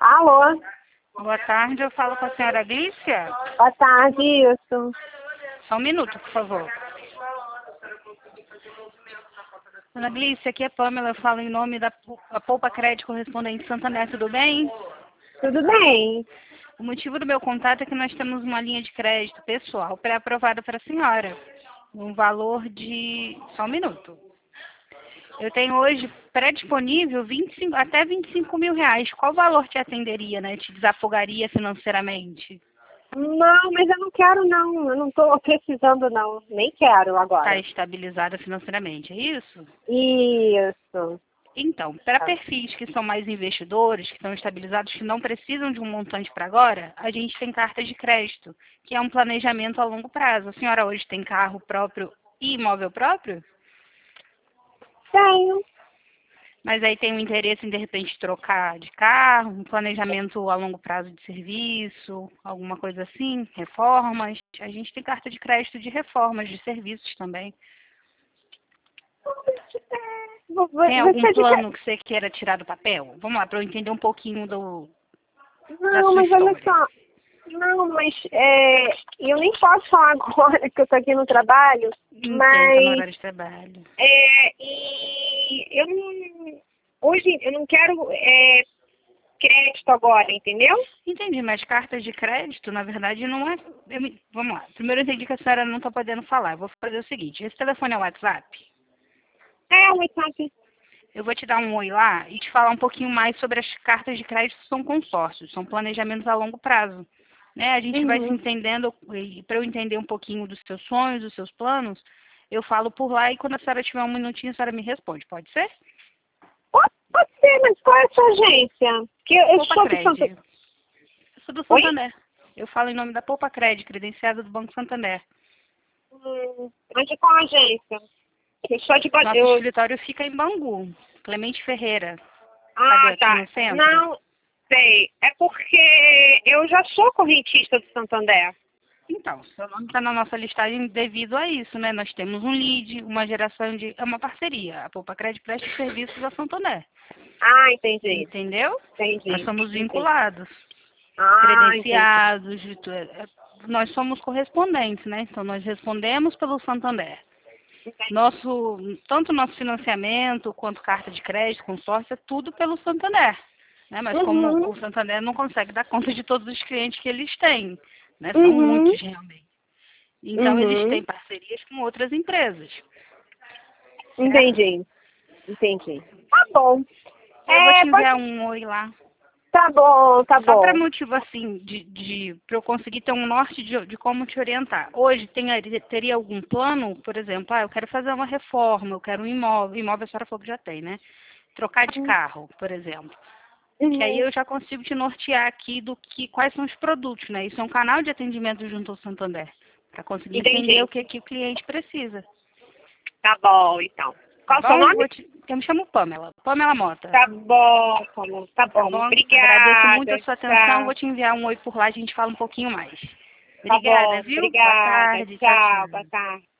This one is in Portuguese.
Alô? Boa tarde, eu falo com a senhora Glícia. Boa tarde, isso. Só um minuto, por favor. Dona Glícia, aqui é Pamela, eu falo em nome da Poupa Crédito Correspondente Santander, tudo bem? Tudo bem? O motivo do meu contato é que nós temos uma linha de crédito pessoal pré-aprovada para a senhora, um valor de... Só um minuto. Eu tenho hoje pré-disponível até 25 mil reais. Qual valor te atenderia, né? Te desafogaria financeiramente? Não, mas eu não quero não. Eu não estou precisando não. Nem quero Está agora. estabilizada financeiramente, é isso? Isso. Então, para perfis que são mais investidores, que estão estabilizados, que não precisam de um montante para agora, a gente tem cartas de crédito, que é um planejamento a longo prazo. A senhora hoje tem carro próprio e imóvel próprio? Tenho. Mas aí tem um interesse em, de repente, trocar de carro, um planejamento a longo prazo de serviço, alguma coisa assim, reformas. A gente tem carta de crédito de reformas, de serviços também. Tem algum Você plano que você queira tirar do papel? Vamos lá, para eu entender um pouquinho da Não, sua mas olha história. só. Não, mas eu nem posso falar agora que eu estou aqui no trabalho, Entendo, tá no mas horário de trabalho. e eu não, hoje eu não quero crédito agora, entendeu? Entendi, mas cartas de crédito, na verdade, não é... Vamos lá. Primeiro eu entendi que a senhora não está podendo falar. Eu vou fazer o seguinte, esse telefone é o WhatsApp? O WhatsApp. Eu vou te dar um oi lá e te falar um pouquinho mais sobre as cartas de crédito que são consórcios, são planejamentos a longo prazo. Né? A gente vai se Uhum. entendendo, e para eu entender um pouquinho dos seus sonhos, dos seus planos, eu falo por lá e quando a senhora tiver um minutinho, a senhora me responde, pode ser? Pode ser, mas qual é a sua agência? Que eu Poupa sou do Santo... Crédito. Eu sou do Oi? Santander. Eu falo em nome da Poupa Crédito, credenciada do Banco Santander. Mas de qual agência? Eu sou de... Nosso escritório fica em Bangu, Clemente Ferreira. Sabe, Ah, aqui tá. no centro? Não, sei. É porque eu já sou correntista do Santander. Então, seu nome está na nossa listagem devido a isso, né? Nós temos um lead, uma geração de... É uma parceria. A Poupa Crédito presta serviços a Santander. Ah, entendi. Entendeu? Nós Entendi. somos Entendi. vinculados, Ah, entendi. credenciados, nós somos correspondentes, né? Então, nós respondemos pelo Santander. Tanto nosso financiamento quanto carta de crédito, consórcio, é tudo pelo Santander. Né? Mas como Uhum. o Santander não consegue dar conta de todos os clientes que eles têm, né? São Uhum. muitos realmente. Então, eles Uhum. têm parcerias com outras empresas, certo? Entendi. Entendi. Tá bom. Eu vou te enviar Pode... um oi lá. Tá bom, tá Só para bom. motivo assim, para eu conseguir ter um norte de como te orientar. Hoje teria algum plano, por exemplo, eu quero fazer uma reforma, eu quero um imóvel. Imóvel a senhora falou que já tem, né? Trocar de carro, por exemplo. Que aí Uhum. eu já consigo te nortear aqui quais são os produtos, né? Isso é um canal de atendimento junto ao Santander, para conseguir entender Entendi. o que o cliente precisa. Tá bom, então. Tá Qual o seu bom? nome? Eu me chamo Pamela, Pamela Mota. Tá bom, Paulo. Tá Tá bom. bom? Agradeço muito a Obrigada. sua atenção. Vou Tchau. te enviar um oi por lá, a gente fala um pouquinho mais. Tá Obrigada, bom. viu? Boa Obrigada. tarde. Tchau, Tchau. Boa tchau. tarde.